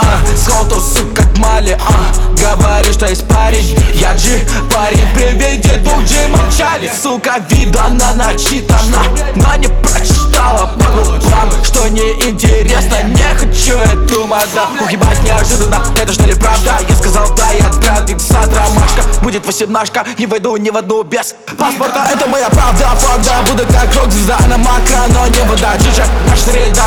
Сход, сука, как Мали, говорю, что есть парень. Я G, парень, приведи двух G молчали. Сука, виду она начитана, но не прочитала по губам, что неинтересно. Не хочу эту мадам. Уебать неожиданно, это что ли правда? Я сказал да, я отправил фиксат, ромашка. Будет 18-шка, не войду ни в одну без паспорта. Это моя правда, правда. Буду как рок-звезда на макро, но не вода. Джиджа, наша среда,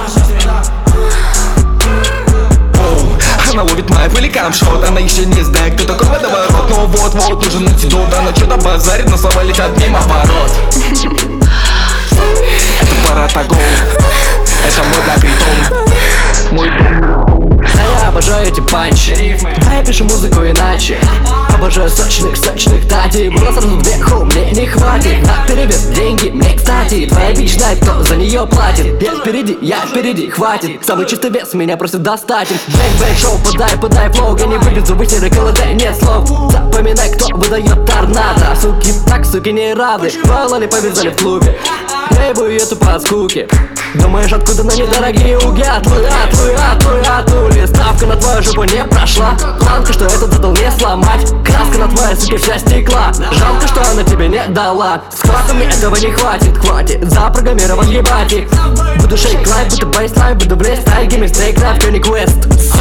Она ловит моих великанов шот, она еще не знает, кто такой водоворот. Ну вот-вот, нужен антидот, она что-то базарит, но слова летят мимо ворот. Это паратагол, это мой для притом, мой дом. Я обожаю эти панчи, да я пишу музыку иначе. Обожаю сочных татей. Было сразу вверху, мне не хватит. На перевес деньги мне кстати. Твоя бич знает, кто за нее платит. Я впереди, хватит. Самый чистый вес меня просит достать. Бэк шоу, подай флоу. Я не вылезу, вытери КЛД, нет слов. Запоминай, кто выдает торнадо. Суки так, суки не рады. Мало ли повязали в клубе. Я ебу ее тупо от скуки. Думаешь, откуда на недорогие уги? Атули. Ставка на твою жопу не прошла. Планка, что этот задал не сломать. Краска на твоей суке вся стекла. Жалко, что она тебе не дала. С хватами этого не хватит. Запрограммирован ебать их. Буду шейк лайф, буду бейслайн, буду блесть. I give me steak knife, Johnny Quest.